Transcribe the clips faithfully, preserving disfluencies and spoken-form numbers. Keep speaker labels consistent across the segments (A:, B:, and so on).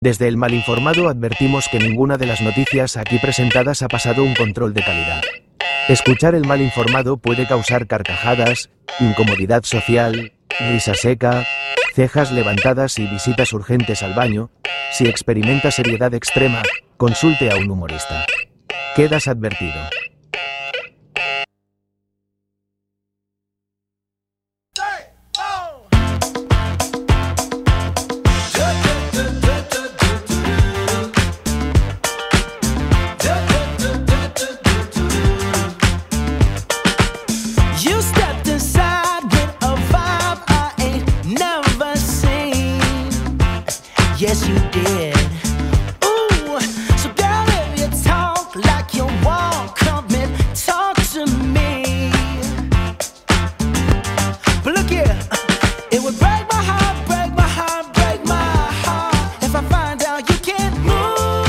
A: Desde El Malinformado advertimos que ninguna de las noticias aquí presentadas ha pasado un control de calidad. Escuchar El Malinformado puede causar carcajadas, incomodidad social, risa seca, cejas levantadas y visitas urgentes al baño. Si experimenta seriedad extrema, consulte a un humorista. Quedas advertido.
B: Yes, you did. Ooh, so girl, if you talk like you walk, come and talk to me. But look here, it would break my heart, break my heart, break my heart if I find out you can't move.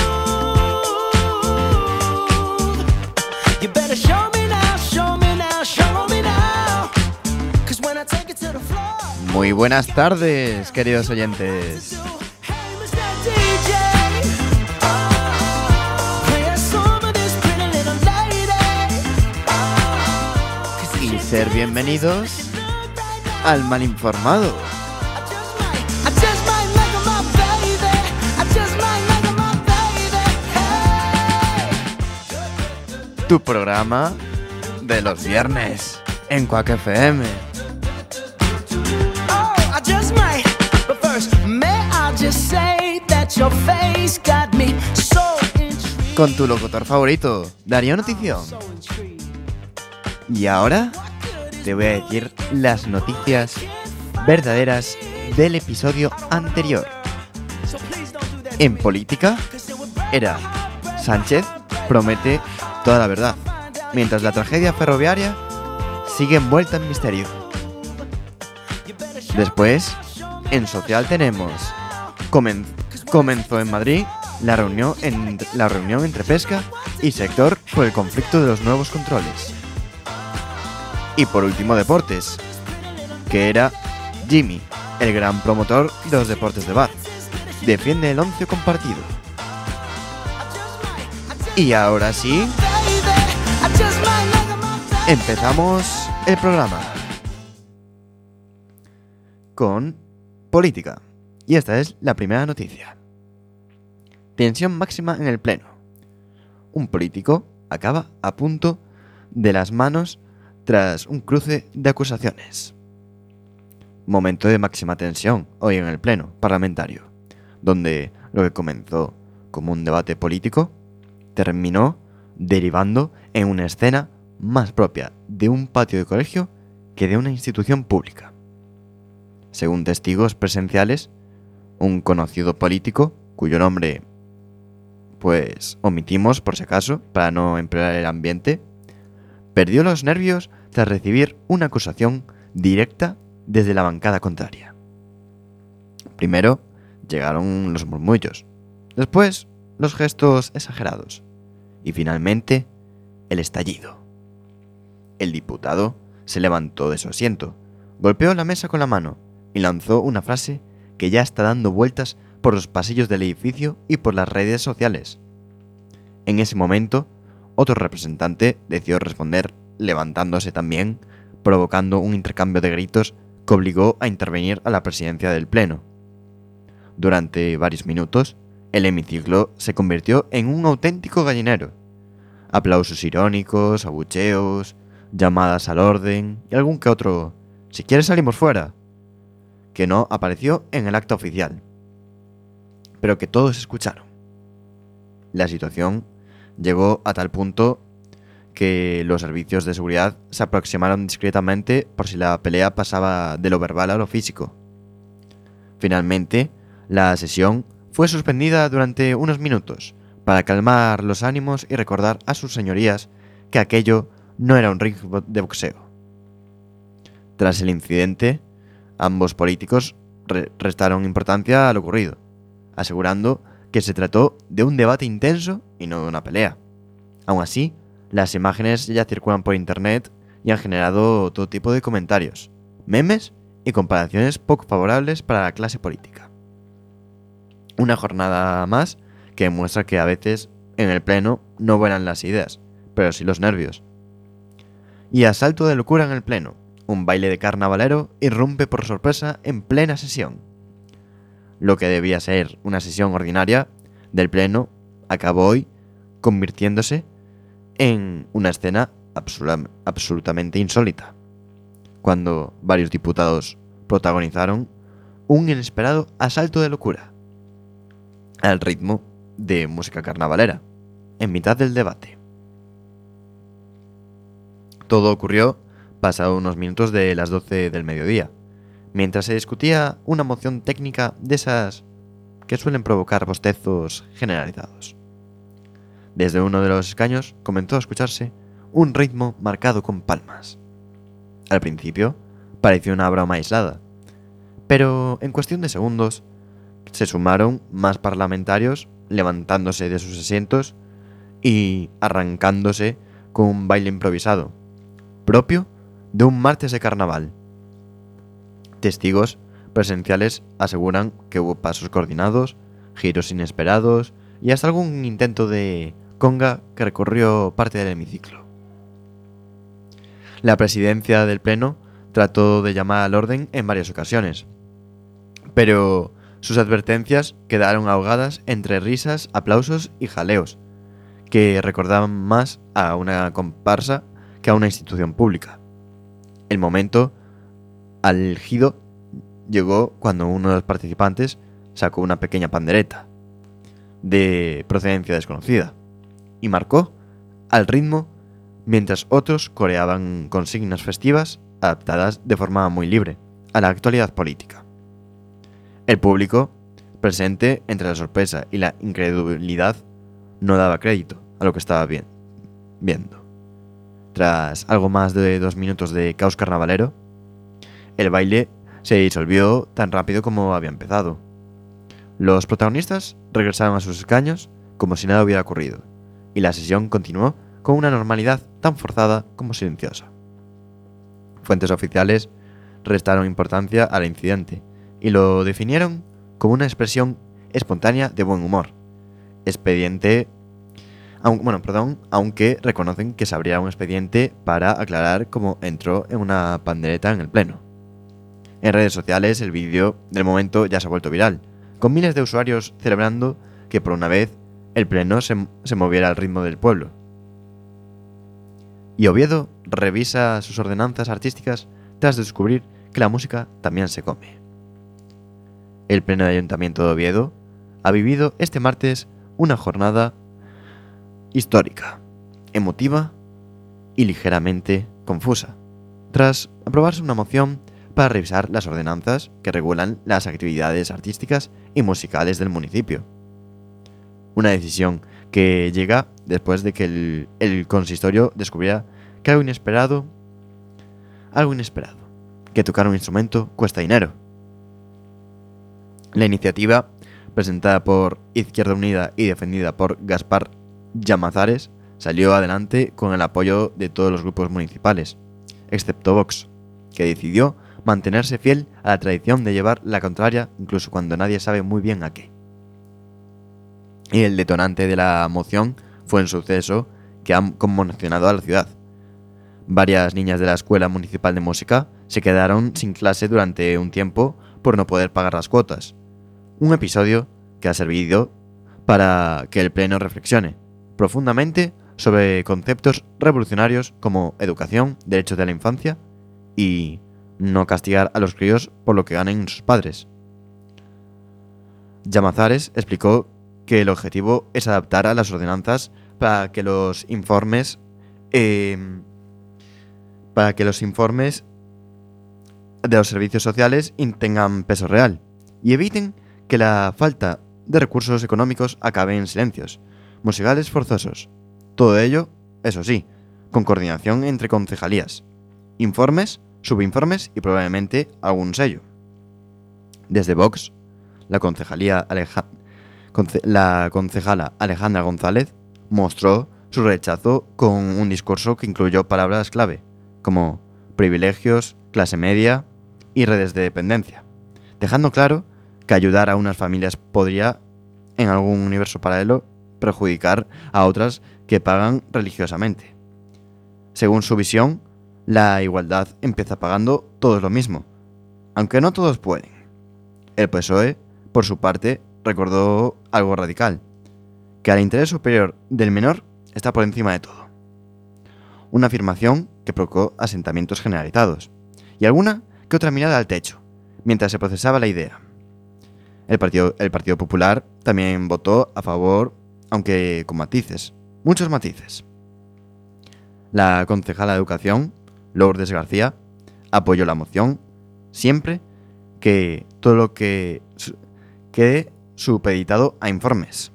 B: You better show me now, show me now, show me now. 'Cause when I take it to the floor.
C: Muy buenas tardes, queridos oyentes. Ser bienvenidos al Malinformado. Tu programa de los viernes en Quack F M. Con tu locutor favorito, Darío Notición. Y ahora te voy a decir las noticias verdaderas del episodio anterior. En política, era Sánchez promete toda la verdad, mientras la tragedia ferroviaria sigue envuelta en misterio. Después, en social tenemos comen- comenzó en Madrid la reunión, en, la reunión entre pesca y sector por el conflicto de los nuevos controles. Y por último, deportes, que era Jimmy, el gran promotor de los deportes de Bath. Defiende el once compartido. Y ahora sí, empezamos el programa con política. Y esta es la primera noticia. Tensión máxima en el Pleno. Un político acaba a punto de las manos tras un cruce de acusaciones. Momento de máxima tensión hoy en el Pleno parlamentario, donde lo que comenzó como un debate político terminó derivando en una escena más propia de un patio de colegio que de una institución pública. Según testigos presenciales, un conocido político, cuyo nombre pues omitimos por si acaso para no empeorar el ambiente, perdió los nervios tras recibir una acusación directa desde la bancada contraria. Primero llegaron los murmullos, después los gestos exagerados y finalmente el estallido. El diputado se levantó de su asiento, golpeó la mesa con la mano y lanzó una frase que ya está dando vueltas por los pasillos del edificio y por las redes sociales. En ese momento, otro representante decidió responder levantándose también, provocando un intercambio de gritos que obligó a intervenir a la presidencia del Pleno. Durante varios minutos, el hemiciclo se convirtió en un auténtico gallinero. Aplausos irónicos, abucheos, llamadas al orden y algún que otro «si quieres salimos fuera», que no apareció en el acta oficial, pero que todos escucharon. La situación llegó a tal punto que los servicios de seguridad se aproximaron discretamente por si la pelea pasaba de lo verbal a lo físico. Finalmente, la sesión fue suspendida durante unos minutos para calmar los ánimos y recordar a sus señorías que aquello no era un ring de boxeo. Tras el incidente, ambos políticos re- restaron importancia a lo ocurrido, asegurando que se trató de un debate intenso y no de una pelea. Aún así, las imágenes ya circulan por internet y han generado todo tipo de comentarios, memes y comparaciones poco favorables para la clase política. Una jornada más que demuestra que a veces en el pleno no vuelan las ideas, pero sí los nervios. Y a salto de locura en el pleno, un baile de carnavalero irrumpe por sorpresa en plena sesión. Lo que debía ser una sesión ordinaria del pleno acabó hoy convirtiéndose en una escena absolu- absolutamente insólita, cuando varios diputados protagonizaron un inesperado asalto de locura al ritmo de música carnavalera, en mitad del debate. Todo ocurrió pasado unos minutos de las doce del mediodía, mientras se discutía una moción técnica de esas que suelen provocar bostezos generalizados. Desde uno de los escaños comenzó a escucharse un ritmo marcado con palmas. Al principio pareció una broma aislada, pero en cuestión de segundos se sumaron más parlamentarios levantándose de sus asientos y arrancándose con un baile improvisado, propio de un martes de carnaval. Testigos presenciales aseguran que hubo pasos coordinados, giros inesperados y hasta algún intento de conga que recorrió parte del hemiciclo. La presidencia del pleno trató de llamar al orden en varias ocasiones, pero sus advertencias quedaron ahogadas entre risas, aplausos y jaleos, que recordaban más a una comparsa que a una institución pública. El momento álgido llegó cuando uno de los participantes sacó una pequeña pandereta de procedencia desconocida y marcó al ritmo mientras otros coreaban consignas festivas adaptadas de forma muy libre a la actualidad política. El público presente, entre la sorpresa y la incredulidad, no daba crédito a lo que estaba bien, viendo. Tras algo más de dos minutos de caos carnavalero, el baile se disolvió tan rápido como había empezado. Los protagonistas regresaron a sus escaños como si nada hubiera ocurrido, y la sesión continuó con una normalidad tan forzada como silenciosa. Fuentes oficiales restaron importancia al incidente y lo definieron como una expresión espontánea de buen humor. Expediente, aun, bueno, perdón, aunque reconocen que se abrirá un expediente para aclarar cómo entró en una pandereta en el pleno. En redes sociales el vídeo del momento ya se ha vuelto viral, con miles de usuarios celebrando que por una vez el pleno se, se moviera al ritmo del pueblo. Y Oviedo revisa sus ordenanzas artísticas tras descubrir que la música también se come. El Pleno de Ayuntamiento de Oviedo ha vivido este martes una jornada histórica, emotiva y ligeramente confusa, tras aprobarse una moción para revisar las ordenanzas que regulan las actividades artísticas y musicales del municipio. Una decisión que llega después de que el, el consistorio descubriera que algo inesperado, algo inesperado, que tocar un instrumento cuesta dinero. La iniciativa, presentada por Izquierda Unida y defendida por Gaspar Llamazares, salió adelante con el apoyo de todos los grupos municipales, excepto Vox, que decidió mantenerse fiel a la tradición de llevar la contraria incluso cuando nadie sabe muy bien a qué. Y el detonante de la moción fue un suceso que ha conmocionado a la ciudad. Varias niñas de la Escuela Municipal de Música se quedaron sin clase durante un tiempo por no poder pagar las cuotas. Un episodio que ha servido para que el Pleno reflexione profundamente sobre conceptos revolucionarios como educación, derechos de la infancia y no castigar a los críos por lo que ganen sus padres. Llamazares explicó que el objetivo es adaptar a las ordenanzas para que los informes eh, para que los informes de los servicios sociales tengan peso real y eviten que la falta de recursos económicos acabe en silencios musicales forzosos. Todo ello, eso sí, con coordinación entre concejalías, informes, subinformes y probablemente algún sello. Desde Vox, la concejalía Aleja- conce- la concejala Alejandra González mostró su rechazo con un discurso que incluyó palabras clave como privilegios, clase media y redes de dependencia, dejando claro que ayudar a unas familias podría, en algún universo paralelo, perjudicar a otras que pagan religiosamente. Según su visión, la igualdad empieza pagando todos lo mismo, aunque no todos pueden. El P S O E, por su parte, recordó algo radical, que el interés superior del menor está por encima de todo. Una afirmación que provocó asentamientos generalizados, y alguna que otra mirada al techo, mientras se procesaba la idea. El Partido, el Partido Popular también votó a favor, aunque con matices, muchos matices. La concejala de Educación, Lourdes García, apoyó la moción, siempre que todo lo que quede supeditado a informes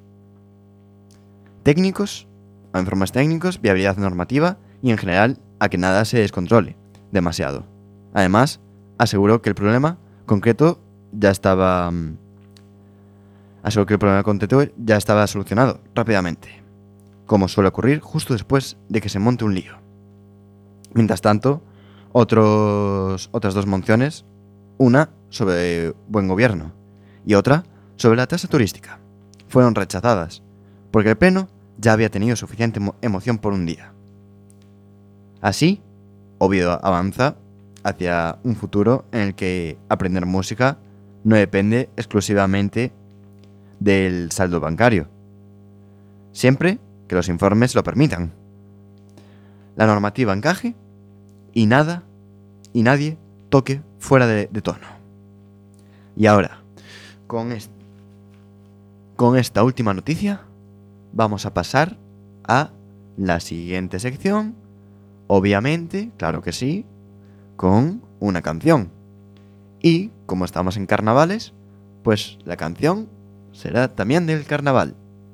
C: técnicos, a informes técnicos, viabilidad normativa y en general a que nada se descontrole demasiado. Además, aseguró que el problema concreto ya estaba aseguró que el problema concreto ya estaba solucionado rápidamente, como suele ocurrir justo después de que se monte un lío. Mientras tanto, otros, otras dos mociones, una sobre buen gobierno y otra sobre la tasa turística, fueron rechazadas, porque el Pleno ya había tenido suficiente emo- emoción por un día. Así, Oviedo avanza hacia un futuro en el que aprender música no depende exclusivamente del saldo bancario, siempre que los informes lo permitan. La normativa encaje y nada y nadie toque fuera de, de tono. Y ahora, con, est- con esta última noticia, vamos a pasar a la siguiente sección, obviamente, claro que sí, con una canción. Y como estamos en carnavales, pues la canción será también del carnaval.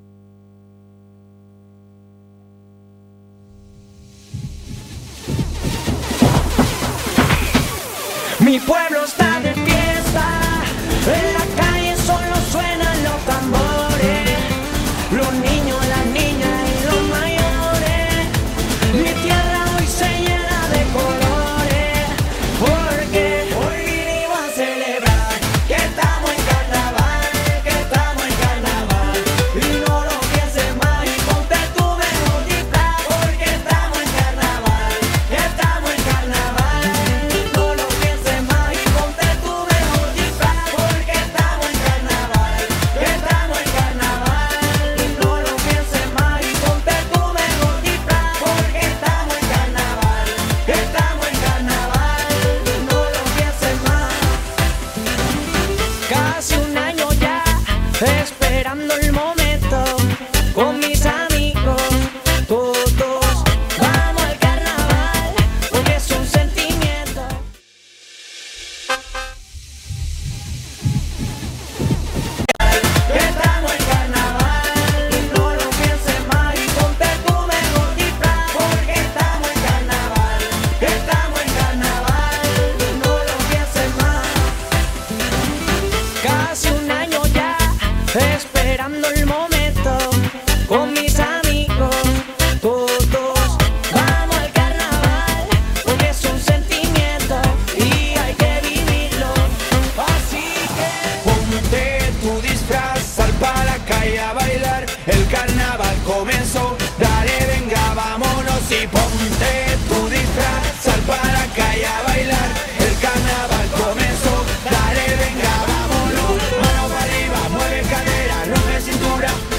B: Mi pueblo está de fiesta, en la calle solo suenan los tambores, los niños, las niñas y los mayores. Mi tierra hoy se llena de colores, porque hoy vinimos a celebrar que estamos en carnaval, que estamos en carnaval. Y no lo pienses más y ponte tu mejor disfraz, porque estamos en carnaval, que estamos en carnaval. No lo pienses más y ponte tu mejor disfraz, porque estamos en carnaval, que estamos en carnaval. Y no lo pienses más y ponte tu mejor disfraz, porque estamos en carnaval, que estamos en carnaval. Y no lo pienses más. Casi un año ya esperando el momento con mis amigos, todos vamos al carnaval porque es un sentimiento. Que estamos en carnaval y no lo pienses más y ponte tu mejor disfraz, porque estamos en carnaval, que estamos en carnaval y no lo pienses más. Casi un año ya esperando el momento con mis amigos, todos vamos al carnaval porque es un sentimiento y hay que vivirlo. Así que ponte tu disfraz, sal para la calle a bailar, el carnaval comenzó, dale venga vámonos y ponte tu disfraz, sal para la calle a bailar, el carnaval comenzó, dale venga vámonos, mano para arriba, mueve cadera, rompe cintura.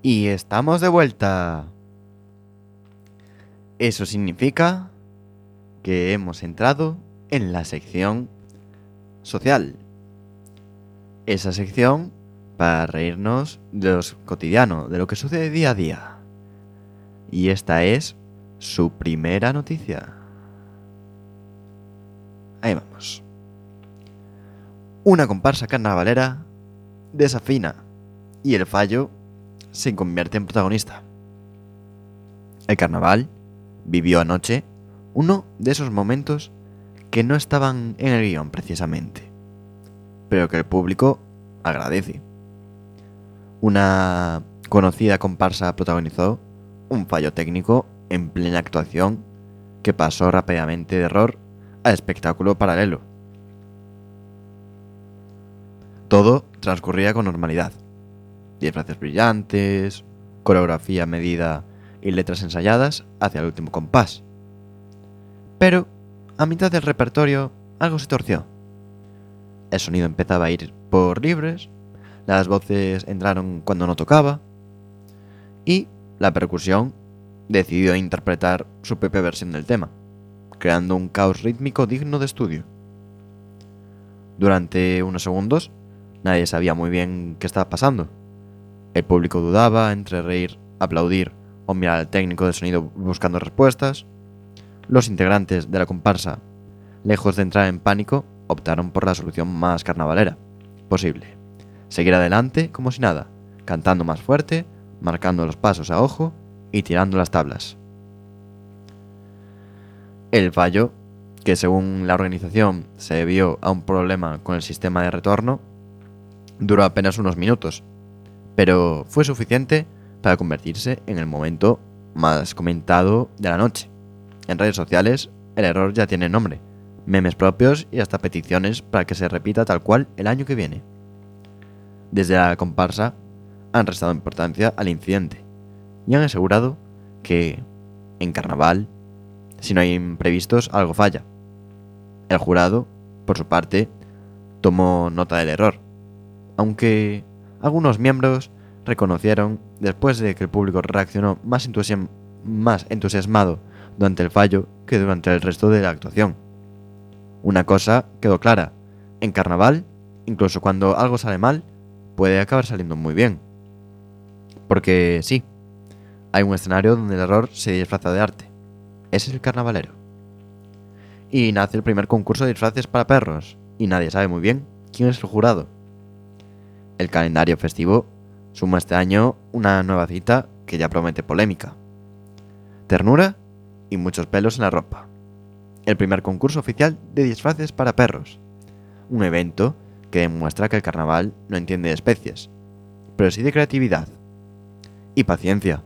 C: Y estamos de vuelta. Eso significa que hemos entrado en la sección social. Esa sección para reírnos de lo cotidiano, de lo que sucede día a día. Y esta es su primera noticia. Ahí vamos. Una comparsa carnavalera desafina y el fallo se convierte en protagonista. El carnaval vivió anoche uno de esos momentos que no estaban en el guión precisamente, pero que el público agradece. Una conocida comparsa protagonizó un fallo técnico en plena actuación que pasó rápidamente de error a espectáculo paralelo. Todo transcurría con normalidad. Disfraces brillantes, coreografía medida y letras ensayadas hacia el último compás. Pero, a mitad del repertorio, algo se torció. El sonido empezaba a ir por libres, las voces entraron cuando no tocaba, y la percusión decidió interpretar su propia versión del tema, creando un caos rítmico digno de estudio. Durante unos segundos, nadie sabía muy bien qué estaba pasando. El público dudaba entre reír, aplaudir o mirar al técnico de sonido buscando respuestas. Los integrantes de la comparsa, lejos de entrar en pánico, optaron por la solución más carnavalera posible: seguir adelante como si nada, cantando más fuerte, marcando los pasos a ojo y tirando las tablas. El fallo, que según la organización se debió a un problema con el sistema de retorno, duró apenas unos minutos, pero fue suficiente para convertirse en el momento más comentado de la noche. En redes sociales, el error ya tiene nombre, memes propios y hasta peticiones para que se repita tal cual el año que viene. Desde la comparsa han restado importancia al incidente y han asegurado que, en carnaval, si no hay imprevistos, algo falla. El jurado, por su parte, tomó nota del error, aunque algunos miembros reconocieron, después de que el público reaccionó más, entusiasm- más entusiasmado durante el fallo que durante el resto de la actuación. Una cosa quedó clara: en carnaval, incluso cuando algo sale mal, puede acabar saliendo muy bien. Porque sí, hay un escenario donde el error se disfraza de arte. Ese es el carnavalero. Y nace el primer concurso de disfraces para perros, y nadie sabe muy bien quién es el jurado. El calendario festivo suma este año una nueva cita que ya promete polémica: ternura y muchos pelos en la ropa. El primer concurso oficial de disfraces para perros. Un evento que demuestra que el carnaval no entiende de especies, pero sí de creatividad y paciencia.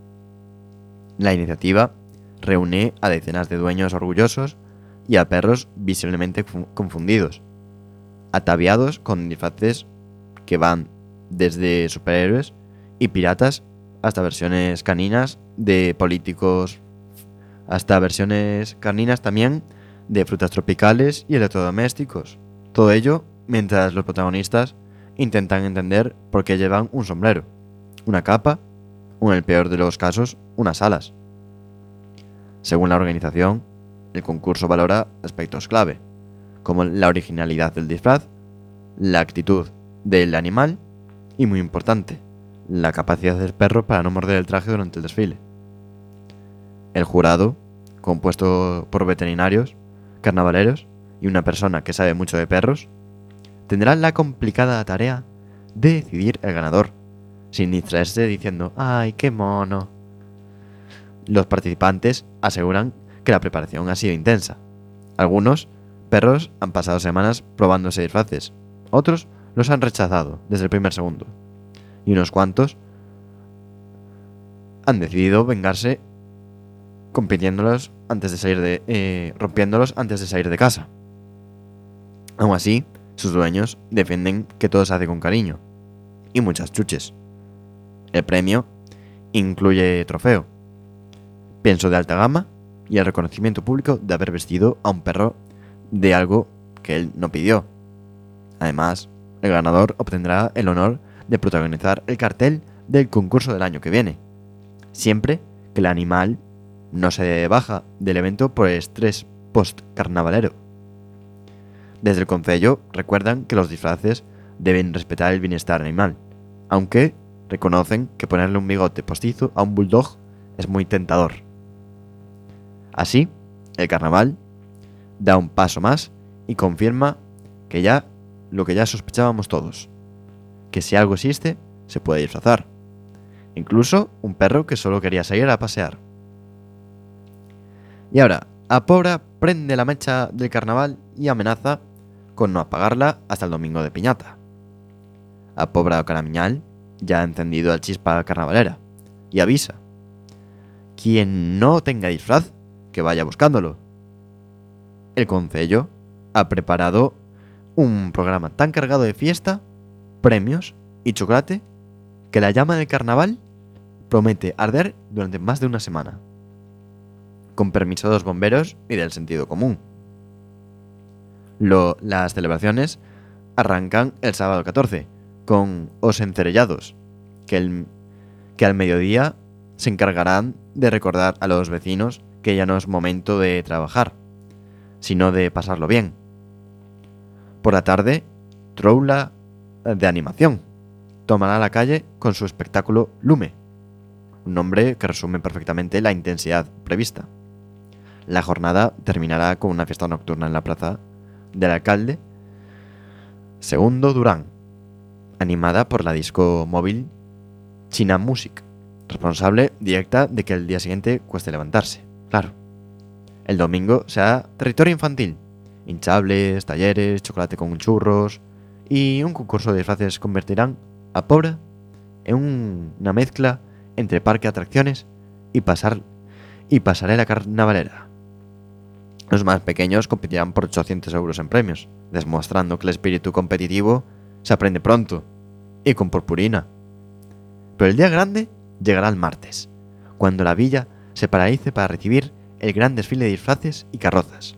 C: La iniciativa reúne a decenas de dueños orgullosos y a perros visiblemente confundidos, ataviados con disfraces que van desde superhéroes y piratas hasta versiones caninas de políticos, hasta versiones caninas también de frutas tropicales y electrodomésticos. Todo ello mientras los protagonistas intentan entender por qué llevan un sombrero, una capa o, en el peor de los casos, unas alas. Según la organización, el concurso valora aspectos clave, como la originalidad del disfraz, la actitud del animal y, muy importante, la capacidad del perro para no morder el traje durante el desfile. El jurado, compuesto por veterinarios, carnavaleros y una persona que sabe mucho de perros, tendrá la complicada tarea de decidir el ganador, sin distraerse diciendo ¡ay, qué mono! Los participantes aseguran que la preparación ha sido intensa. Algunos perros han pasado semanas probándose disfraces, otros los han rechazado desde el primer segundo, y unos cuantos han decidido vengarse compitiéndolos antes de salir de, eh, rompiéndolos antes de salir de casa. Aún así, sus dueños defienden que todo se hace con cariño y muchas chuches. El premio incluye trofeo, pienso de alta gama y el reconocimiento público de haber vestido a un perro de algo que él no pidió. Además, el ganador obtendrá el honor de protagonizar el cartel del concurso del año que viene, siempre que el animal no se baja del evento por estrés post-carnavalero. Desde el concello recuerdan que los disfraces deben respetar el bienestar animal, aunque reconocen que ponerle un bigote postizo a un bulldog es muy tentador. Así, el carnaval da un paso más y confirma que ya lo que ya sospechábamos todos, que si algo existe, se puede disfrazar. Incluso un perro que solo quería salir a pasear. Y ahora, Apobra prende la mecha del carnaval y amenaza con no apagarla hasta el domingo de piñata. Apobra o Caramiñal ya ha encendido la chispa carnavalera y avisa: quien no tenga disfraz, que vaya buscándolo. El concello ha preparado un programa tan cargado de fiesta, premios y chocolate que la llama del carnaval promete arder durante más de una semana, con permiso de los bomberos y del sentido común. Lo, las celebraciones arrancan el sábado catorce con Os Encerellados, que, el, que al mediodía se encargarán de recordar a los vecinos que ya no es momento de trabajar, sino de pasarlo bien. Por la tarde, Troula de animación tomará la calle con su espectáculo Lume, un nombre que resume perfectamente la intensidad prevista. La jornada terminará con una fiesta nocturna en la plaza del alcalde Segundo Durán, animada por la disco móvil China Music, responsable directa de que el día siguiente cueste levantarse. Claro. El domingo será territorio infantil, hinchables, talleres, chocolate con churros y un concurso de disfraces convertirán a Pobra en un, una mezcla entre parque de atracciones y, pasar, y pasarela carnavalera. Los más pequeños competirán por ochocientos euros en premios, demostrando que el espíritu competitivo se aprende pronto y con purpurina. Pero el día grande llegará el martes, cuando la villa se paralice para recibir el gran desfile de disfraces y carrozas.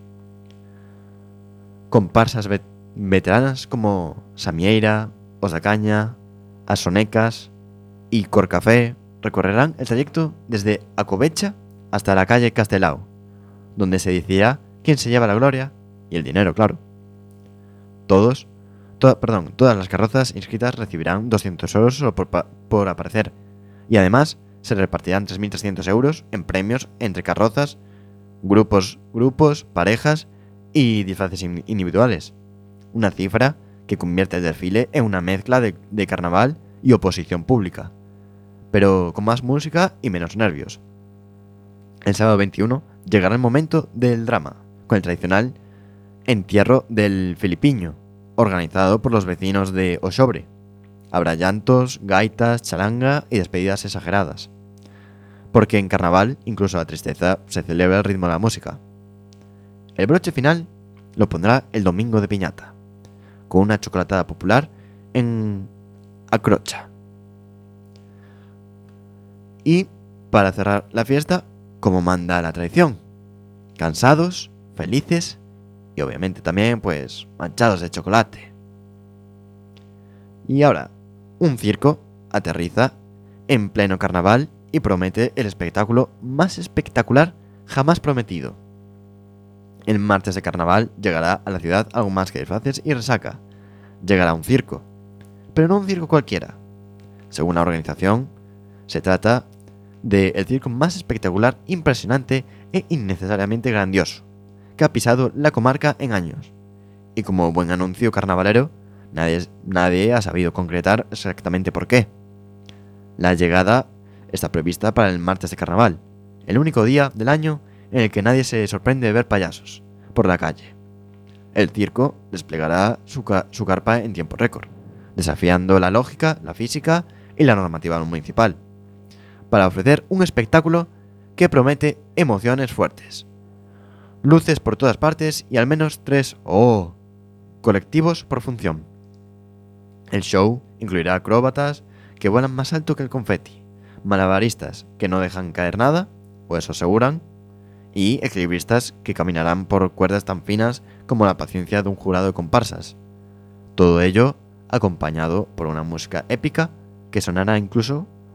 C: Comparsas vet- veteranas como Samieira, Os da Caña, As Sonecas y Corcafé recorrerán el trayecto desde Acovecha hasta la calle Castelao, donde se decidirá quién se lleva la gloria y el dinero, claro. Todos, to- perdón, todas las carrozas inscritas recibirán doscientos euros solo por, pa- por aparecer, y además se repartirán tres mil trescientos euros en premios entre carrozas, grupos, grupos, parejas y disfraces in- individuales. Una cifra que convierte el desfile en una mezcla de, de carnaval y oposición pública, pero con más música y menos nervios. El sábado veintiuno llegará el momento del drama, con el tradicional entierro del Filipiño, organizado por los vecinos de Oxobre. Habrá llantos, gaitas, charanga y despedidas exageradas, porque en carnaval incluso la tristeza se celebra al ritmo de la música. El broche final lo pondrá el domingo de piñata, con una chocolatada popular en Acrocha. Y para cerrar la fiesta, como manda la tradición, cansados, felices y obviamente también pues manchados de chocolate. Y ahora, un circo aterriza en pleno carnaval y promete el espectáculo más espectacular jamás prometido. El martes de carnaval llegará a la ciudad algo más que disfraces y resaca. Llegará un circo, pero no un circo cualquiera. Según la organización, se trata del circo más espectacular, impresionante e innecesariamente grandioso que ha pisado la comarca en años. Y como buen anuncio carnavalero, nadie, nadie ha sabido concretar exactamente por qué. La llegada está prevista para el martes de carnaval, el único día del año en el que nadie se sorprende de ver payasos por la calle. El circo desplegará su, ca- su carpa en tiempo récord, desafiando la lógica, la física y la normativa municipal, para ofrecer un espectáculo que promete emociones fuertes. Luces por todas partes y al menos tres oh, colectivos por función. El show incluirá acróbatas que vuelan más alto que el confeti, malabaristas que no dejan caer nada, o eso aseguran, y equilibristas que caminarán por cuerdas tan finas como la paciencia de un jurado de comparsas. Todo ello acompañado por una música épica que sonará incluso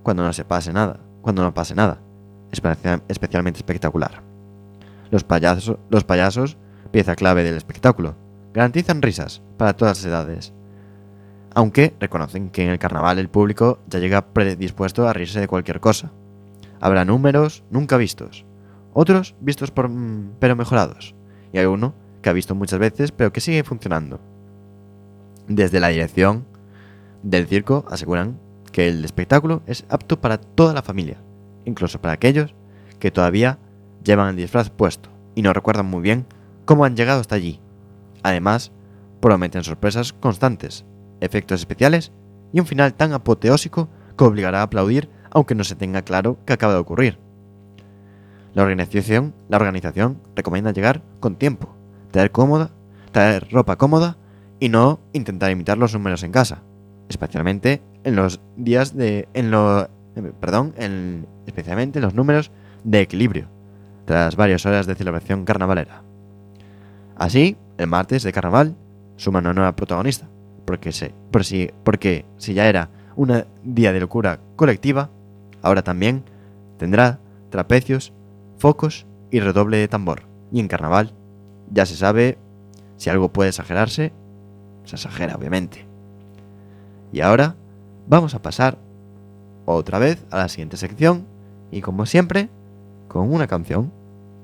C: cuando no se pase nada, cuando no pase nada, espe- especialmente espectacular. Los payasos, los payasos, pieza clave del espectáculo, garantizan risas para todas las edades. Aunque reconocen que en el carnaval el público ya llega predispuesto a reírse de cualquier cosa. Habrá números nunca vistos, otros vistos por, mm, pero mejorados, y hay uno que ha visto muchas veces pero que sigue funcionando. Desde la dirección del circo aseguran que el espectáculo es apto para toda la familia, incluso para aquellos que todavía llevan el disfraz puesto y no recuerdan muy bien cómo han llegado hasta allí. Además, prometen sorpresas constantes, efectos especiales y un final tan apoteósico que obligará a aplaudir aunque no se tenga claro qué acaba de ocurrir. La organización, la organización recomienda llegar con tiempo, traer cómoda, traer ropa cómoda y no intentar imitar los números en casa, especialmente en los días de en lo, perdón, en, especialmente en los números de equilibrio, tras varias horas de celebración carnavalera. Así, el martes de carnaval suma una nueva protagonista, porque, se, por si, porque si ya era un día de locura colectiva, ahora también tendrá trapecios, focos y redoble de tambor. Y en carnaval ya se sabe, si algo puede exagerarse, se exagera obviamente. Y ahora vamos a pasar otra vez a la siguiente sección y como siempre, con una canción.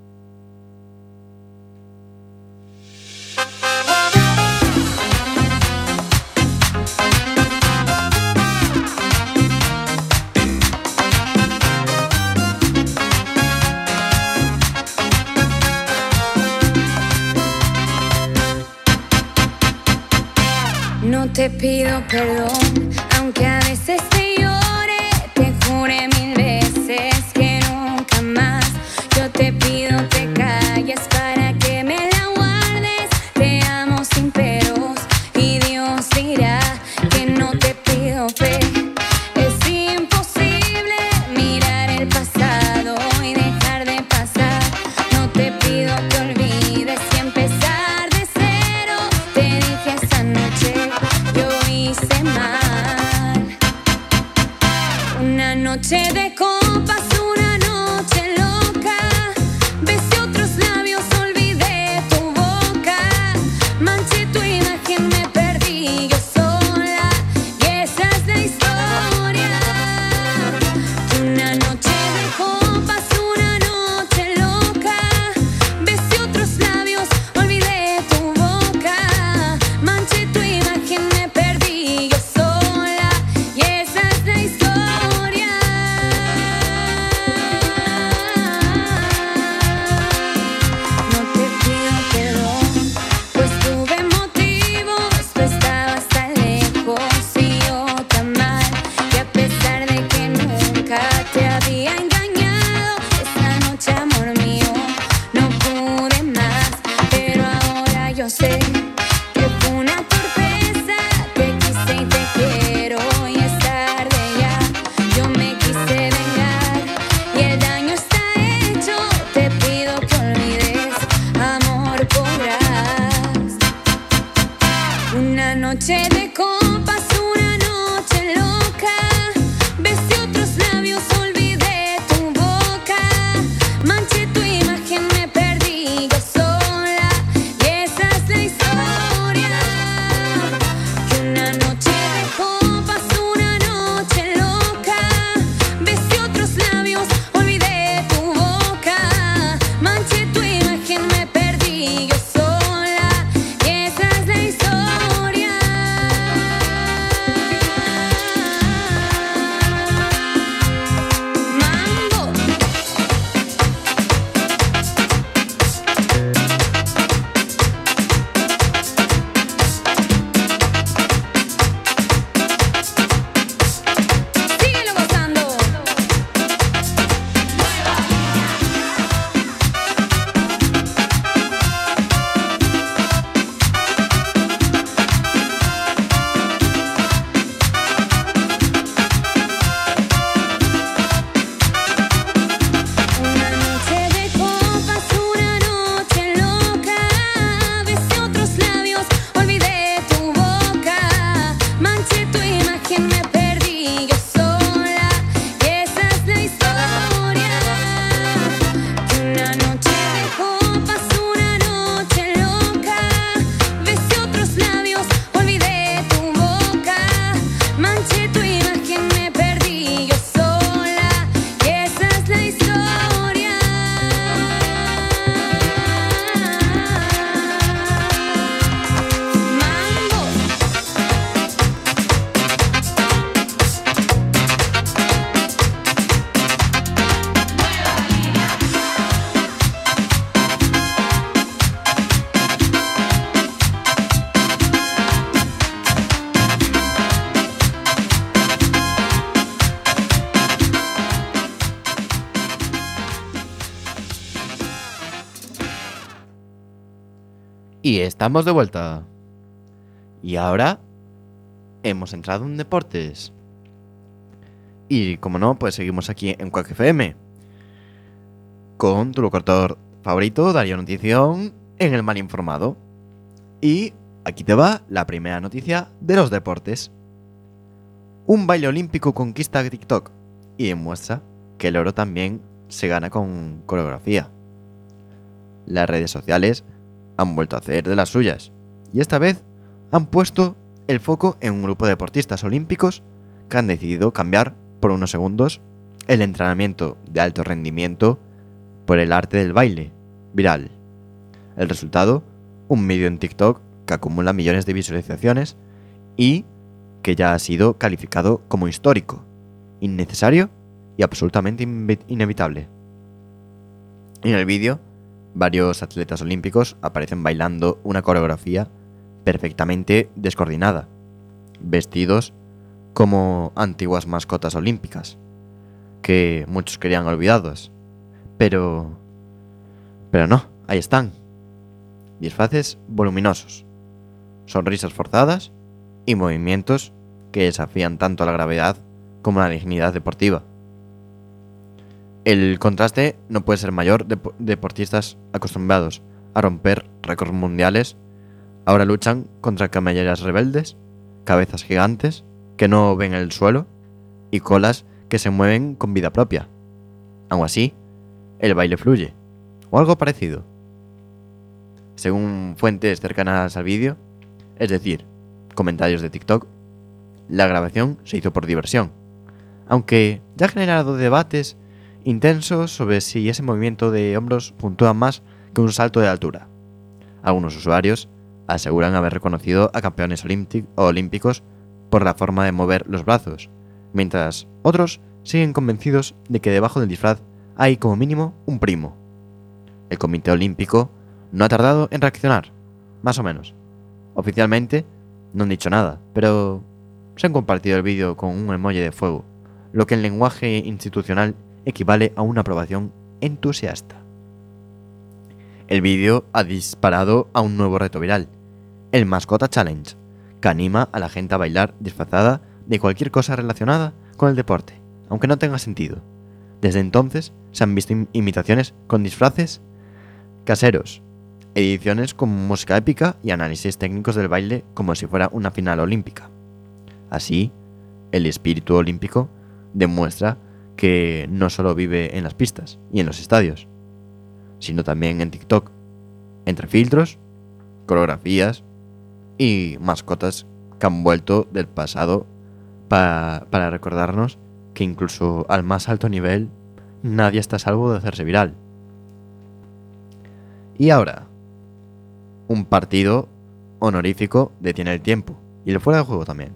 D: No te pido perdón, aunque a veces te llore, te juré mil veces que nunca más. Yo te pido te calles para que me la guardes. Te amo sin peros y Dios dirá que no te pido fe. Es imposible mirar el pasado y dejar de pasar. No te pido que olvides y empezar de cero. Te dije esa noche yo hice mal. Una noche de copas, una noche loca. Besé otros labios, olvidé tu boca. Manché tu imagen, me perdí yo sola. Y esa es la historia. Una noche de copas, una noche loca. Besé otros labios, olvidé tu boca. Manché tu imagen, me perdí yo sola. Y esa es la historia.
C: Y estamos de vuelta. Y ahora hemos entrado en deportes. Y como no, pues seguimos aquí en Quack F M con tu locutor favorito, Darío Notición, en el Mal Informado. Y aquí te va la primera noticia de los deportes. Un baile olímpico conquista TikTok y demuestra que el oro también se gana con coreografía. Las redes sociales han vuelto a hacer de las suyas y esta vez han puesto el foco en un grupo de deportistas olímpicos que han decidido cambiar por unos segundos el entrenamiento de alto rendimiento por el arte del baile viral. El resultado, un vídeo en TikTok que acumula millones de visualizaciones y que ya ha sido calificado como histórico, innecesario y absolutamente inve- inevitable. En el vídeo, varios atletas olímpicos aparecen bailando una coreografía perfectamente descoordinada, vestidos como antiguas mascotas olímpicas, que muchos querían olvidados, pero... pero no, ahí están. Disfraces voluminosos, sonrisas forzadas y movimientos que desafían tanto la gravedad como la dignidad deportiva. El contraste no puede ser mayor de deportistas acostumbrados a romper récords mundiales. Ahora luchan contra camelleras rebeldes, cabezas gigantes que no ven el suelo y colas que se mueven con vida propia. Aún así, el baile fluye, o algo parecido. Según fuentes cercanas al vídeo, es decir, comentarios de TikTok, la grabación se hizo por diversión, aunque ya ha generado debates intensos sobre si ese movimiento de hombros puntúa más que un salto de altura. Algunos usuarios aseguran haber reconocido a campeones olímpicos por la forma de mover los brazos, mientras otros siguen convencidos de que debajo del disfraz hay como mínimo un primo. El Comité Olímpico no ha tardado en reaccionar, más o menos. Oficialmente no han dicho nada, pero se han compartido el vídeo con un emoji de fuego, lo que en lenguaje institucional equivale a una aprobación entusiasta. El vídeo ha disparado a un nuevo reto viral, el Mascota Challenge, que anima a la gente a bailar disfrazada de cualquier cosa relacionada con el deporte, aunque no tenga sentido. Desde entonces se han visto im- imitaciones con disfraces caseros, ediciones con música épica y análisis técnicos del baile como si fuera una final olímpica. Así, el espíritu olímpico demuestra que no solo vive en las pistas y en los estadios, sino también en TikTok, entre filtros, coreografías y mascotas que han vuelto del pasado pa- para recordarnos que incluso al más alto nivel nadie está a salvo de hacerse viral. Y ahora, un partido honorífico detiene el tiempo y el fuera de juego también.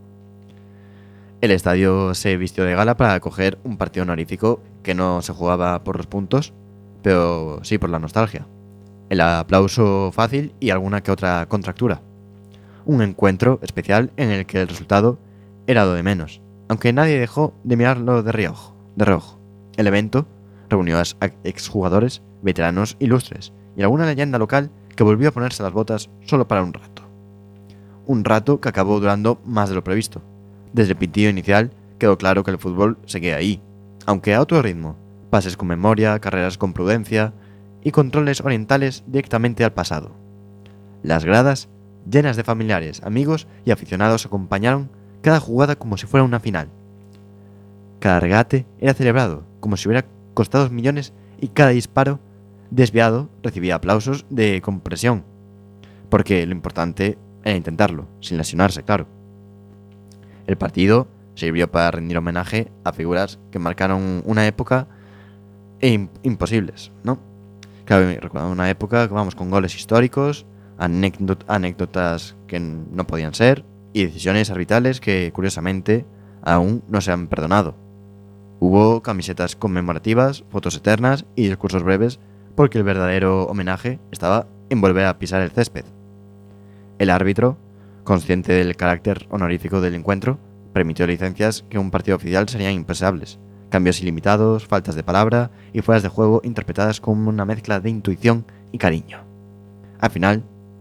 C: El estadio se vistió de gala para acoger un partido honorífico que no se jugaba por los puntos, pero sí por la nostalgia, el aplauso fácil y alguna que otra contractura. Un encuentro especial en el que el resultado era lo de menos, aunque nadie dejó de mirarlo de reojo. De reojo. El evento reunió a exjugadores, veteranos ilustres y alguna leyenda local que volvió a ponerse las botas solo para un rato. Un rato que acabó durando más de lo previsto. Desde el pitido inicial quedó claro que el fútbol seguía ahí, aunque a otro ritmo, pases con memoria, carreras con prudencia y controles orientales directamente al pasado. Las gradas, llenas de familiares, amigos y aficionados, acompañaron cada jugada como si fuera una final. Cada regate era celebrado como si hubiera costado millones y cada disparo desviado recibía aplausos de compresión, porque lo importante era intentarlo, sin lesionarse, claro. El partido sirvió para rendir homenaje a figuras que marcaron una época e imp- imposibles, ¿no? Claro, recuerdo una época, vamos, con goles históricos, anécdot- anécdotas que no podían ser y decisiones arbitrales que, curiosamente, aún no se han perdonado. Hubo camisetas conmemorativas, fotos eternas y discursos breves porque el verdadero homenaje estaba en volver a pisar el césped. El árbitro, consciente del carácter honorífico del encuentro, permitió licencias que en un partido oficial serían impensables, cambios ilimitados, faltas de palabra y fueras de juego interpretadas como una mezcla de intuición y cariño. Al final,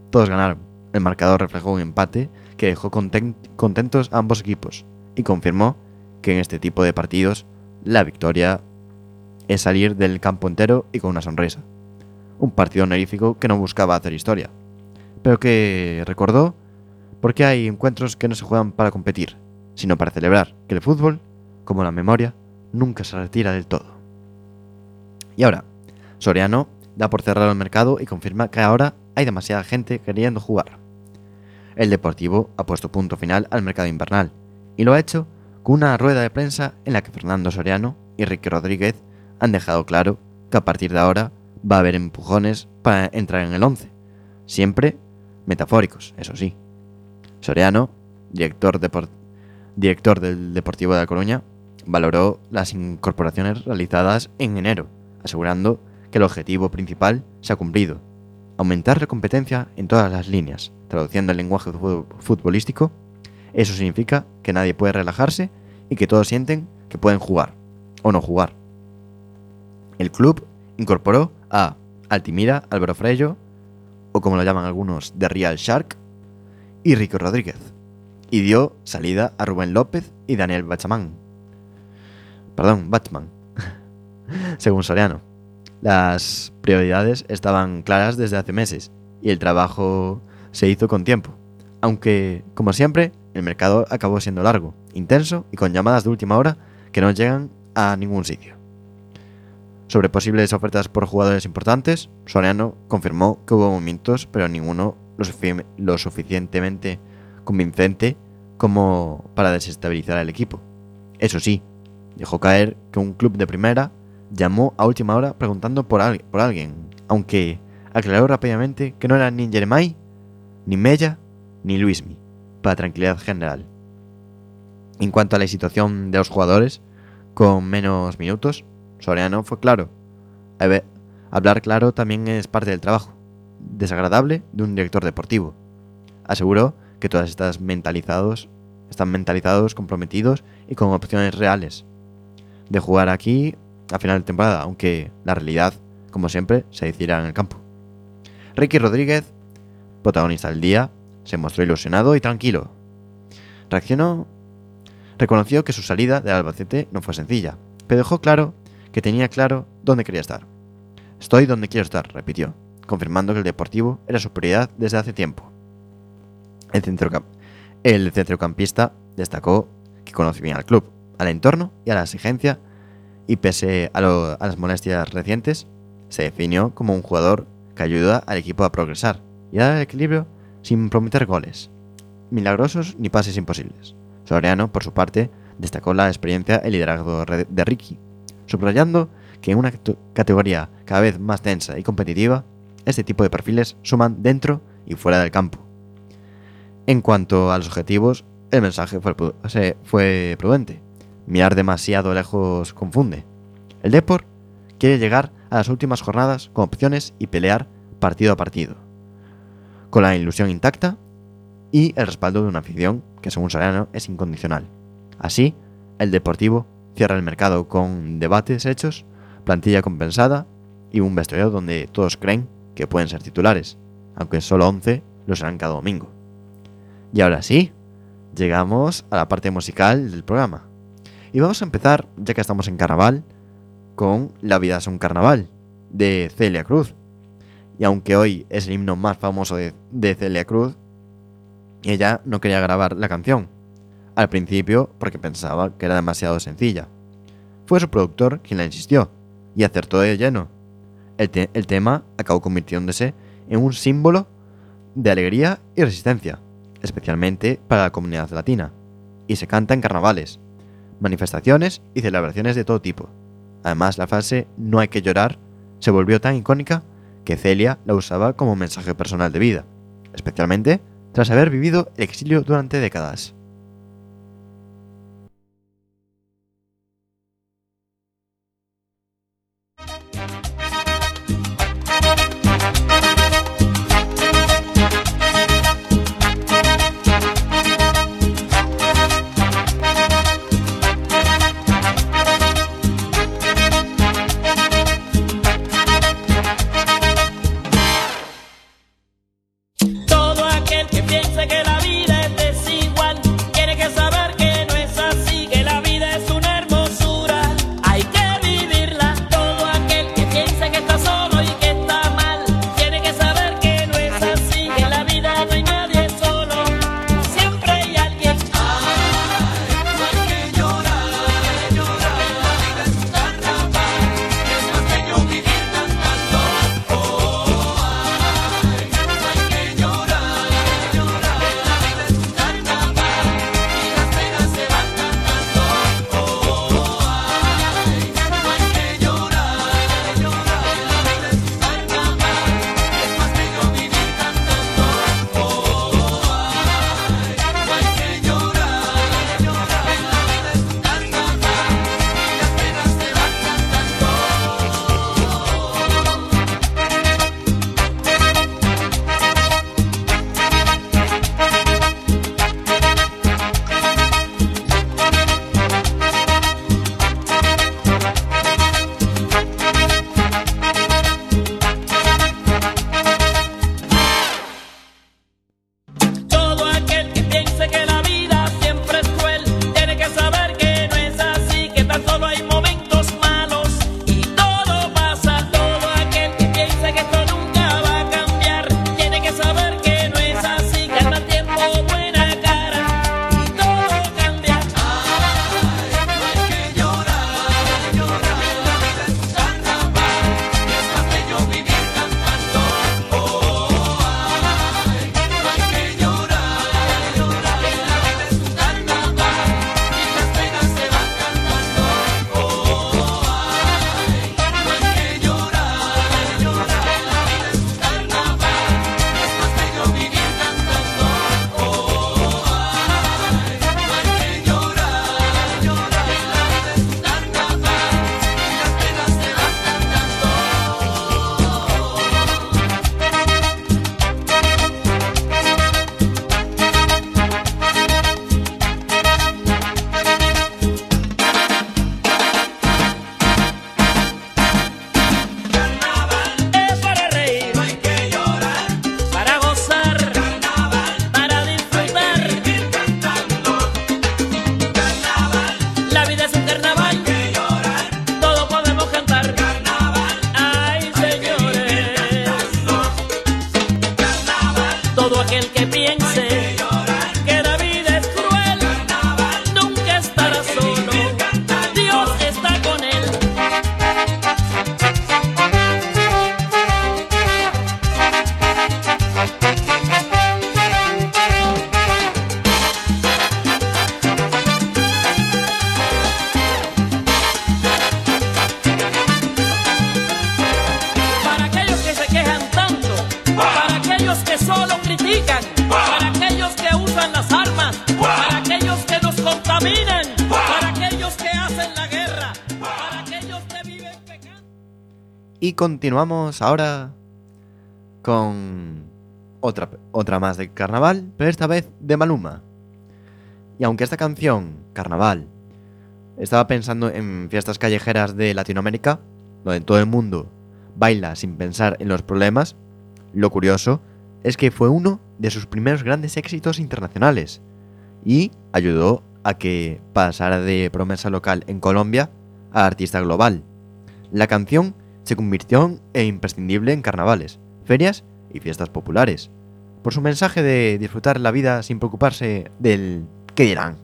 C: todos ganaron. El marcador reflejó un empate que dejó content- contentos a ambos equipos y confirmó que en este tipo de partidos la victoria es salir del campo entero y con una sonrisa. Un partido honorífico que no buscaba hacer historia, pero que recordó por qué hay encuentros que no se juegan para competir, sino para celebrar que el fútbol, como la memoria, nunca se retira del todo. Y ahora, Soriano da por cerrado el mercado y confirma que ahora hay demasiada gente queriendo jugar. El Deportivo ha puesto punto final al mercado invernal y lo ha hecho con una rueda de prensa en la que Fernando Soriano y Ricky Rodríguez han dejado claro que a partir de ahora va a haber empujones para entrar en el once, siempre metafóricos, eso sí. Soriano, director, depor- director del Deportivo de La Coruña, valoró las incorporaciones realizadas en enero, asegurando que el objetivo principal se ha cumplido: aumentar la competencia en todas las líneas. Traduciendo el lenguaje futbolístico, eso significa que nadie puede relajarse y que todos sienten que pueden jugar o no jugar. El club incorporó a Altimira, Álvaro Freyo, o como lo llaman algunos, The Real Shark, y Rico Rodríguez, y dio salida a Rubén López y Daniel Bachman. Perdón, Batman. Según Soriano, las prioridades estaban claras desde hace meses y el trabajo se hizo con tiempo, aunque, como siempre, el mercado acabó siendo largo, intenso y con llamadas de última hora que no llegan a ningún sitio. Sobre posibles ofertas por jugadores importantes, Soriano confirmó que hubo movimientos, pero ninguno lo, sufi- lo suficientemente convincente como para desestabilizar al equipo. Eso sí, dejó caer que un club de primera llamó a última hora preguntando por, al- por alguien, aunque aclaró rápidamente que no era ni Jeremai, ni Mella, ni Luismi, para tranquilidad general. En cuanto a la situación de los jugadores con menos minutos, Soriano fue claro. A ver, hablar claro también es parte del trabajo desagradable de un director deportivo. Aseguró que todas estas mentalizados están mentalizados, comprometidos y con opciones reales de jugar aquí a final de temporada, aunque la realidad, como siempre, se decidirá en el campo. Ricky Rodríguez, protagonista del día, se mostró ilusionado y tranquilo. Reaccionó, reconoció que su salida del Albacete no fue sencilla, pero dejó claro que tenía claro dónde quería estar. Estoy donde quiero estar, repitió, confirmando que el Deportivo era su prioridad desde hace tiempo. El, centrocamp- el centrocampista destacó que conoce bien al club, al entorno y a la exigencia, y pese a, lo, a las molestias recientes, se definió como un jugador que ayuda al equipo a progresar y a dar el equilibrio sin prometer goles milagrosos ni pases imposibles. Soriano, por su parte, destacó la experiencia y liderazgo de Ricky, subrayando que en una categoría cada vez más tensa y competitiva, este tipo de perfiles suman dentro y fuera del campo. En cuanto a los objetivos, el mensaje fue, fue prudente. Mirar demasiado lejos confunde. El Depor quiere llegar a las últimas jornadas con opciones y pelear partido a partido, con la ilusión intacta y el respaldo de una afición que, según Soriano, es incondicional. Así, el Deportivo cierra el mercado con debates hechos, plantilla compensada y un vestuario donde todos creen que pueden ser titulares, aunque solo once lo serán cada domingo. Y ahora sí, llegamos a la parte musical del programa. Y vamos a empezar, ya que estamos en carnaval, con La vida es un carnaval, de Celia Cruz. Y aunque hoy es el himno más famoso de, de Celia Cruz, ella no quería grabar la canción. Al principio, porque pensaba que era demasiado sencilla. Fue su productor quien la insistió, y acertó de lleno. El, te- el tema acabó convirtiéndose en un símbolo de alegría y resistencia, especialmente para la comunidad latina, y se canta en carnavales, manifestaciones y celebraciones de todo tipo. Además, la frase "no hay que llorar" se volvió tan icónica que Celia la usaba como mensaje personal de vida, especialmente tras haber vivido el exilio durante décadas. Y continuamos ahora con otra, otra más de carnaval, pero esta vez de Maluma. Y aunque esta canción, Carnaval, estaba pensando en fiestas callejeras de Latinoamérica, donde todo el mundo baila sin pensar en los problemas, lo curioso es que fue uno de sus primeros grandes éxitos internacionales y ayudó a que pasara de promesa local en Colombia a artista global. La canción se convirtió en imprescindible en carnavales, ferias y fiestas populares, por su mensaje de disfrutar la vida sin preocuparse del qué dirán.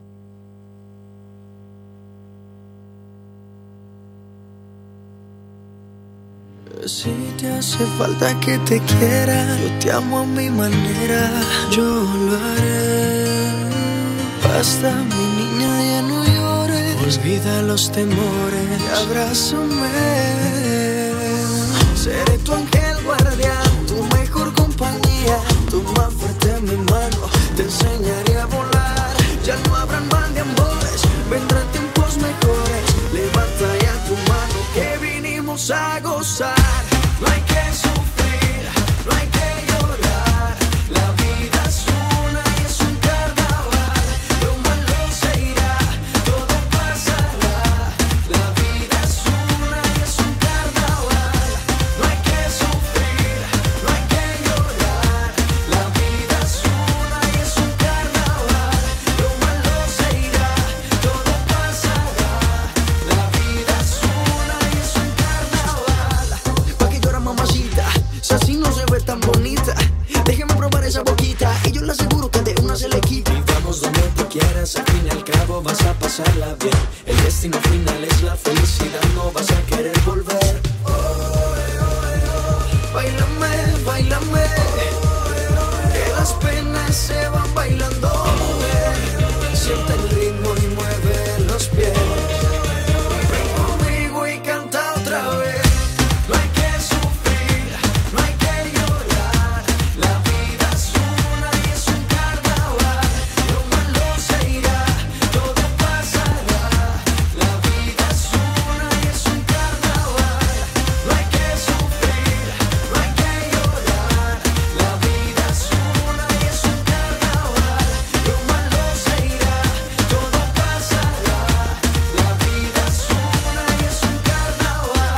E: Si te hace falta que te quiera, yo te amo a mi manera, yo lo haré. Basta, mi niña, ya no llores, olvida los temores y abrázame. Seré tu ángel guardián, tu mejor compañía, toma fuerte mi mano, te enseñaré a volar. Ya no habrán mal de amores, vendrán tiempos mejores, levanta ya tu mano que vinimos a gozar. No hay que sufrir, no hay que llorar, la vida es una y es un carnaval. Lo malo se irá, todo pasará, la vida es una y es un carnaval. No hay que sufrir, no hay que llorar, la vida es una y es un carnaval. Lo malo se irá, todo pasará, la vida es una y es un carnaval. Pa' que llora mamacita, si así no se ve tan bonita, déjeme probar esa boquita y yo le aseguro que de una se le quita. Y vamos donde tú quieras, al fin y al cabo vas a pasarla bien. El destino final es la felicidad, no vas a querer volver. Oh, oh, oh, bailame, bailame, que las penas se van bailando, mujer. Siente el ritmo y mueve los pies. Ven conmigo y canta otra vez. No hay que sufrir, no hay que llorar, la vida es una y es un carnaval. Lo malo se irá, todo pasará, la vida es una y es un carnaval. No hay que sufrir, no hay que llorar, la vida es una y es un carnaval. Lo malo se irá, todo pasará, la vida es una y es un carnaval.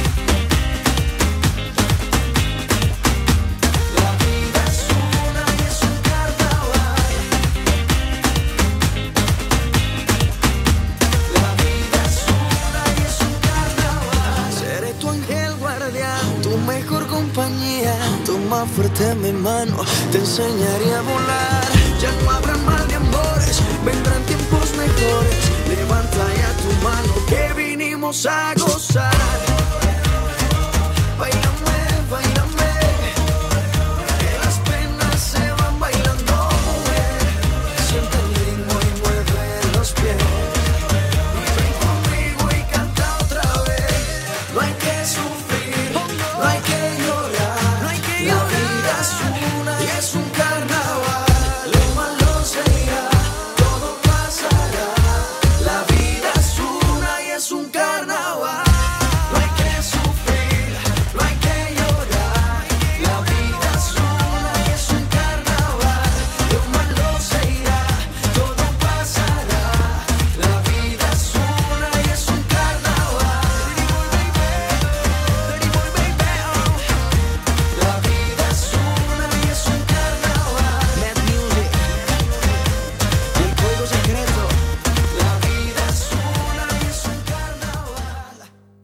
E: La vida es una y es un carnaval. La vida es una y es un carnaval. Seré tu ángel guardián, tu mejor compañía, toma fuerte mi mano, te enseñaré a volar. Ya no habrá mal de amores, vendrán tiempos mejores, levanta ya tu mano que vinimos a gozar. Bailame, bailame, que las penas se van bailando, mujer. Siente el ritmo y mueve los pies. Ven conmigo y canta otra vez. No hay que sufrir, no hay que llorar, no hay que la vida es una y es un carnaval. Lo malo se irá, todo pasará, la vida es una y es un carnaval. No hay que sufrir, no hay que llorar, la vida es una y es un carnaval. Lo malo se irá, todo pasará, la vida es una y es un carnaval. La vida es una y es un carnaval. Mad Music y el código secreto. La vida es una y es un carnaval.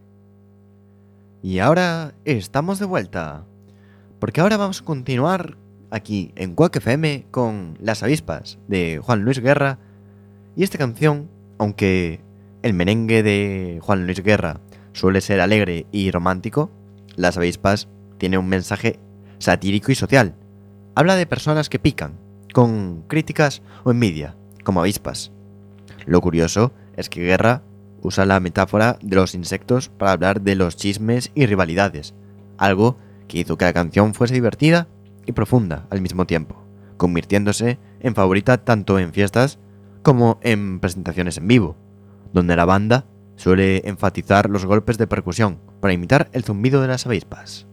C: Y ahora estamos de vuelta, porque ahora vamos a continuar aquí en Quack F M con Las Avispas de Juan Luis Guerra. Y esta canción, aunque el merengue de Juan Luis Guerra suele ser alegre y romántico, Las Avispas tiene un mensaje satírico y social. Habla de personas que pican, con críticas o envidia, como avispas. Lo curioso es que Guerra usa la metáfora de los insectos para hablar de los chismes y rivalidades, algo que hizo que la canción fuese divertida y profunda al mismo tiempo, convirtiéndose en favorita tanto en fiestas como en presentaciones en vivo, donde la banda Suele enfatizar los golpes de percusión para imitar el zumbido de las avispas.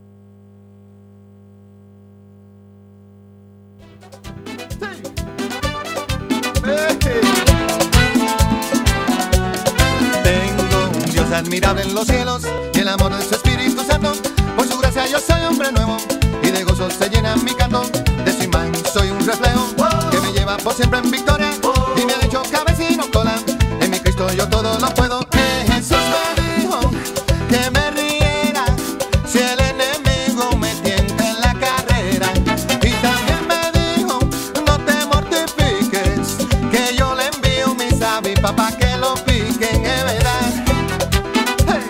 F: Tengo un Dios admirable en los cielos y el amor de su Espíritu Santo. Por su gracia yo soy hombre nuevo y de gozo se llena mi canto. De su imagen soy un reflejo que me lleva por siempre en victoria y me ha dicho cabeza y no cola. En mi Cristo yo todo lo puedo. Que Jesús me dijo que me riera si el enemigo me tienta en la carrera. Y también me dijo no te mortifiques, que yo le envío mis avispas pa' que lo piquen, es verdad. Hey.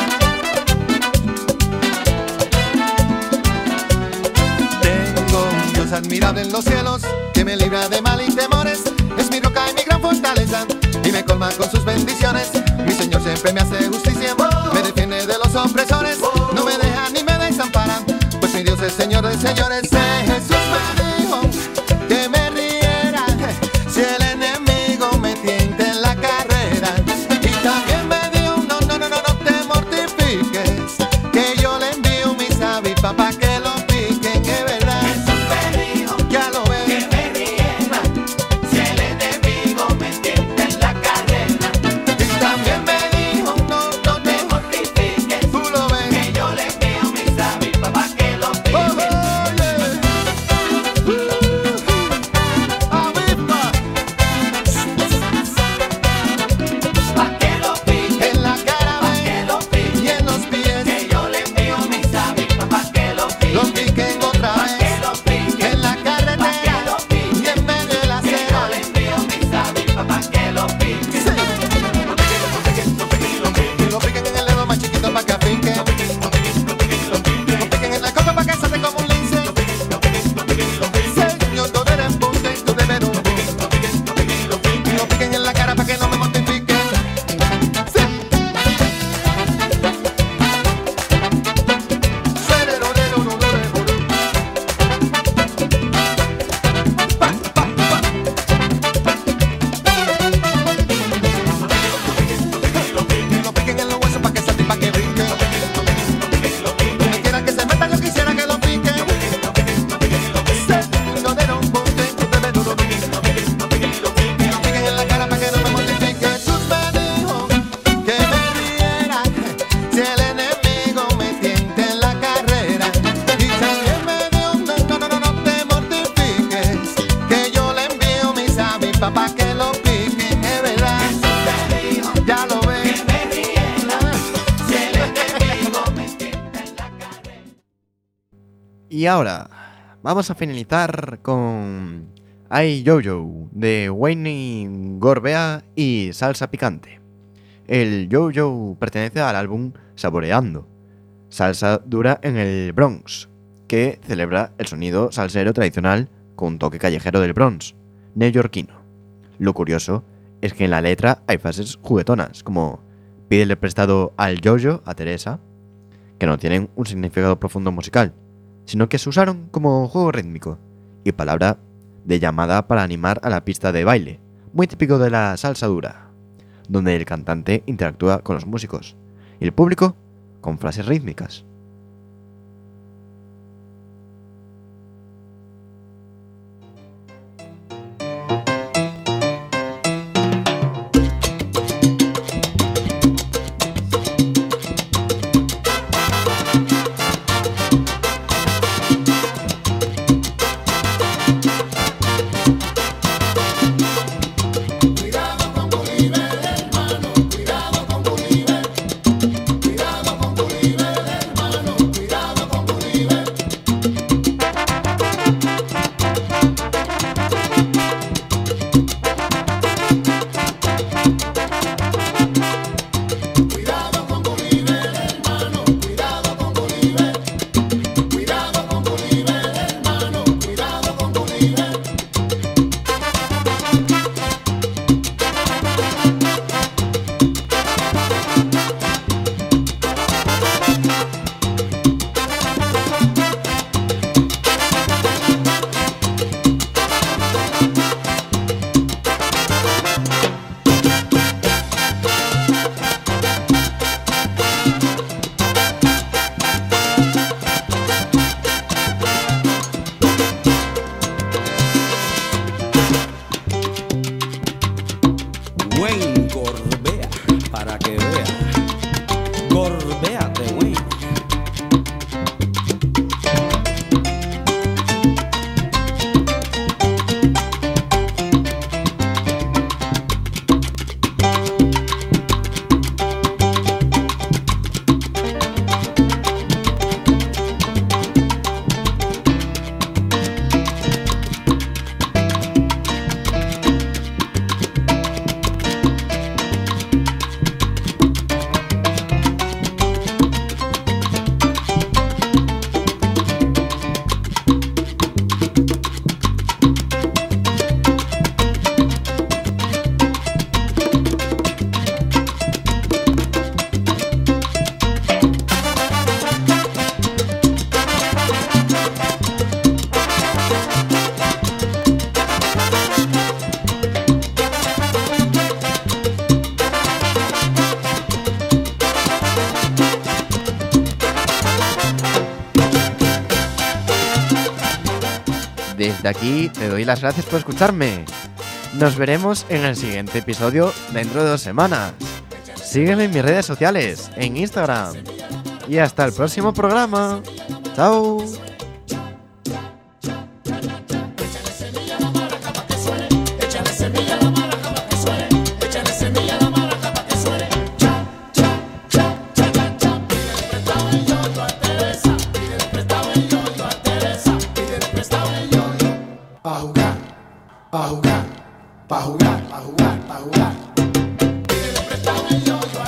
F: Tengo un Dios admirable en los cielos que me libra de mal y temores. Es mi roca y mi gran fortaleza y me colma con sus bendiciones. Mi Señor siempre me hace justicia, me defiende de los opresores, no me deja ni me desampara, pues mi Dios es Señor de señores. Eh, Jesús me dijo que me riera si el enemigo me tienta en la carrera. Y también me dijo no, no, no, no, no te mortifiques, que yo le envío mis avispas pa' que lo piquen, es verdad. Jesús me dijo, ya lo ves, que me riera si el enemigo me tienta en la carrera. Y también me dijo no, no te mortifiques, tú lo ves, que yo le envío mis avispas pa' que lo piquen. Oh, oh, yeah. uh, avispa pa' que lo piquen en la cara, pa' que lo piquen y en los pies, que yo le envío mis avispas pa' que lo piquen. Lo piquen otra vez, pa' que lo piquen en la carretera, pa' que lo piquen y en medio de la acera, que yo le envío mis avispas pa' que lo piquen. Sí. Lo piquen, lo piquen, lo piquen, lo piquen. Lo piquen en el dedo más chiquito pa' que afinque. Lo piquen, lo piquen, lo piquen, lo piquen. Lo piquen en la copa pa' que salte como un lince. Lo piquen, lo piquen, lo piquen, lo piquen. Señor, tú eres punta y tú debes un. Lo piquen, lo piquen, lo piquen, lo piquen. Lo piquen en la cara pa' que no me mortifique. Sí. Pa, pa, pa. Lo piquen en los huesos pa' que salte y pa' que brinque. Donde quiera que se meta yo quisiera que lo piquen. Señor, era un ponte, tú te ves duro. Lo piquen en la cara pa' que no me mortifique. Jesús me dijo que me riera si el enemigo me tienta en la carrera. Y también me dijo no, no, no, no, no te mortifiques, que yo le envío mis avispas pa' que lo piquen, es verdad. Ya lo ves, que me riera si el enemigo me tienta en la carrera.
C: Y ahora vamos a finalizar con Ay Yo-Yo de Wayne Gorbea y Salsa Picante. El Yo-Yo pertenece al álbum Saboreando, salsa dura en el Bronx, que celebra el sonido salsero tradicional con un toque callejero del Bronx, neoyorquino. Lo curioso es que en la letra hay frases juguetonas, como pídele prestado al yo-yo a Teresa, que no tienen un significado profundo musical, sino que se usaron como juego rítmico y palabra de llamada para animar a la pista de baile, muy típico de la salsa dura, donde el cantante interactúa con los músicos y el público con frases rítmicas.
G: Cuidado con Bolívar, hermano, cuidado con Bolívar, hermano.
C: Desde aquí te doy las gracias por escucharme. Nos veremos en el siguiente episodio dentro de dos semanas. Sígueme en mis redes sociales, en Instagram. Y hasta el próximo programa. ¡Chao!